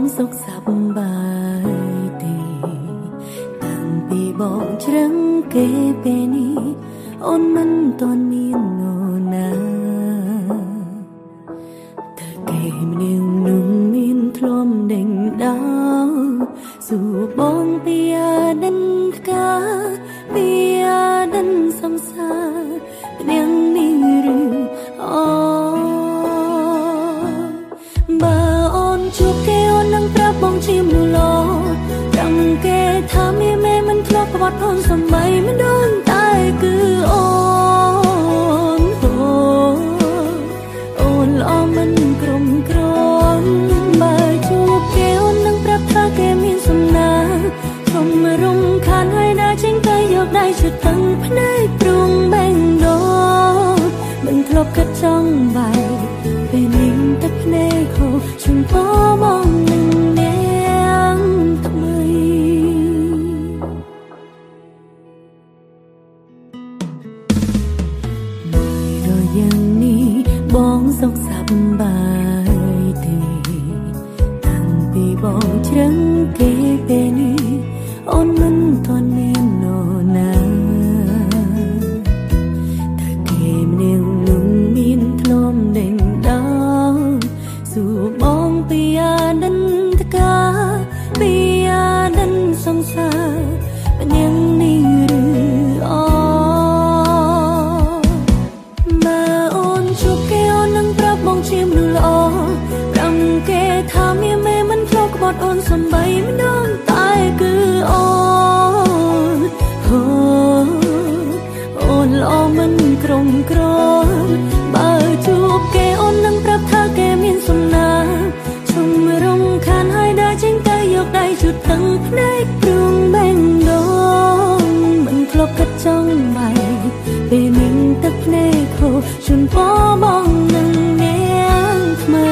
សុខសប្បាយទេតាំងពីបងជ្រឹងគេពេលនេះអូនមិនទាន់មាននរណាតែគេម្នាក់នោះមានធ្លំដេញដោសួរបងពីអាដិនថ្កាពីអាដិនសំសាម្នាក់នេះឬអូបើអូនជួបគេអូននឹងប្រាប់បងជាមនុស្សល្អចាំគេថាមានមេមិនធ្លាប់ក្បត់អូនសំបីមិនដឹងតែគឺអូនអូនល្អមិនក្រុមក្រនបើជួបគេអូននឹងប្រាប់ថាគេមានសំណាធំរំខានហើយដើរចេញទៅយកដៃជិតទាំងភ្នែកព្រួងបែងដោមិនធ្លាប់គិតចង់បែកពេលនេះទឹកភ្នែកហូរជុំពោបងនឹងនាងថ្មីមួយរយយ៉ាងនេះបងសុខសប្បាយទេតាំងពីបងជ្រឹងគេពេលនេះអូនមិនទាន់មាននរណាតែគេម្នាក់នោះមានធ្លំដេញដោសួរបងពីអាដិនថ្កាពីអាដិនសង្សារម្នាក់នេះឬអូបើអូនជួបគេអូននឹងប្រាប់បងជាមនុស្សល្អប្រាំគេថាមានមេមិនធ្លាប់ក្បត់អូនសំបីមិនដឹងតែគឺអូនអូនល្អមិនក្រុមក្រនបើជួបគេអូននឹងប្រាប់ថាគេមានសំណាជុំរំខានហើយដើរចេញទៅយកដៃជូតទាំងភ្នែកព្រួងបែងដោមិនធ្លាប់គិតចង់បែកពេលនេះទឹកភ្នែកហូរជូនពោបងនឹងនាងថ្មី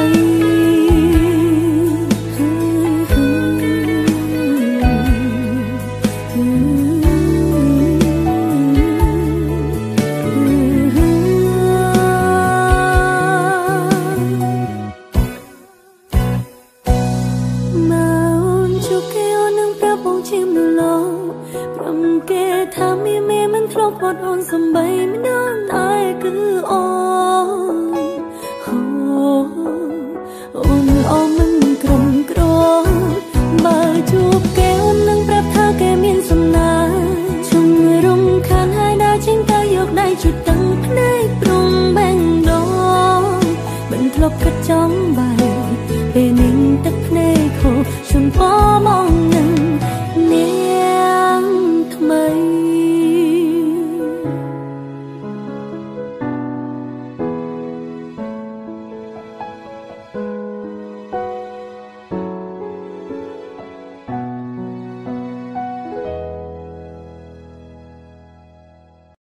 គេថាមានមេមិនធ្លាប់គាត់អូនសំបីមិនដឹងតែគឺអូន